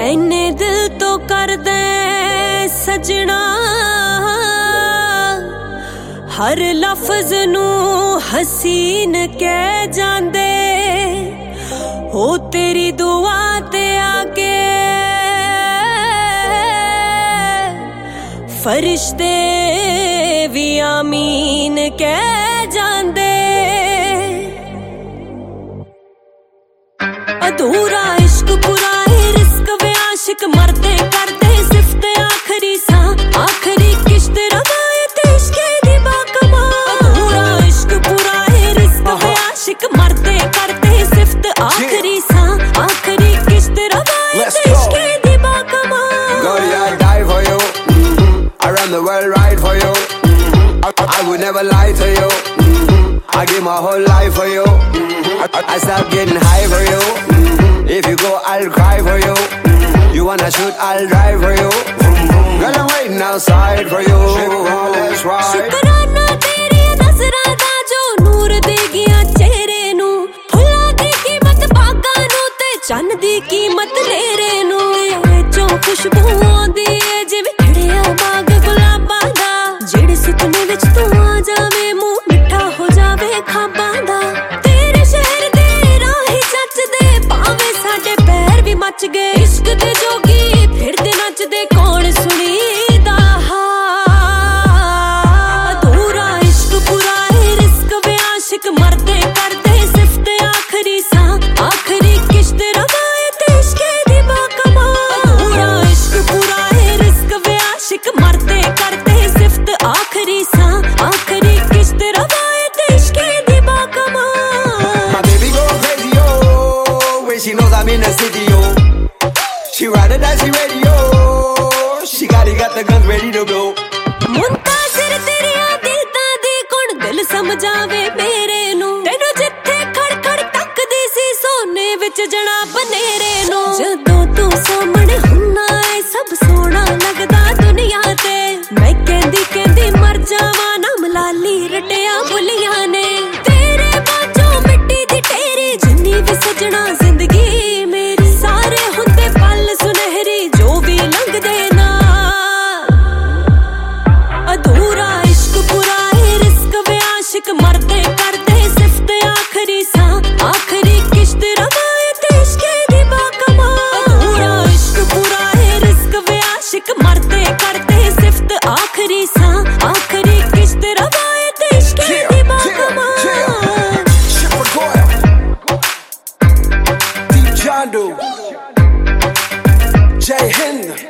इन्ने दिल तो कर दे सजना हर लफ्ज नू हसीन कह जांदे हो तेरी दुआ ते आके फरिश्ते भी आमीन कह जांदे अधूरा इश्क पूरा है रिस्क वे आशिक मरते करते सिफ्त आखरी सा आखरी किश्त रवायत इश्क दी बाकमा अधूरा इश्क पूरा है रिस्क वे आशिक मरते करते सिफ्त आखरी सा आखरी किश्त रवायत इश्क दी बाकमा Girl, I die for you. I run the world right for you. I would never lie to you. I give my whole life for you. I stop getting high for you. If you go, I'll cry for you. You wanna shoot, I'll drive for you. Girl, I'm waiting outside for you. Let's ride. शुकराना तेरी नज़रां दा जो नूर देगियां चेहरे नू फुल्लां दी कीमत बागां नू ते चन्न दी कीमत लेरे नू चों खुशबू आउंदी ऐ जिवें खिड़िया बाग गुलाबां दा जेड़े सुपने विच तू आ जावे मूंह मिठा हो जावे खाबां दा तेरे शहर दे राही जचदे पावे साडे पैर भी मच गए इश्क दे जोगी फिरदे नचदे कौन सुनीदा अधूरा इश्क पूरा है रिस्क वे आशिक मरते करते सिफ्त आखरी सा आखरी किश्त रवायत इश्क दी बाकमा अधूरा इश्क पूरा है रिस्क वे आशिक मरते करते सिफ्त आखरी सा आखरी किश्त रवायत इश्क दी बाकमा My baby go crazy, oh, when she knows I'm in the city, oh. She ride it as she ready, oh. She got the guns ready to blow. मुंताज़िर तेरिया दीदां दी कुण दिल समझावे मेरे नू तैनू जिथे खड़ खड़ तकदी सी सोने विच जणा बनेरे नू जदों तू सामने हुन्ना ऐ सब सोना लगदा दुनिया ते मैं कहंदी मर जावां नाम लाली रटिया बुलियां ने तेरे बाजों मिट्टी दी ढेरी जिन्नी भी सजना जिंदगी मेरी सारे हुंदे पल सुनहरी जो भी लंघदे ना अधूरा इश्क पूरा है रिस्क वे आशिक मरते करते सिफ्त आखरी सा आखरी किश्त रवायत इश्क दी बाकमा अधूरा इश्क पूरा है रिस्क वे आशिक मरते करते सिफ्त आखरी सा आखरी किश्त रवायत इश्क दी बाकमा Deep John Doe, Jay Hind.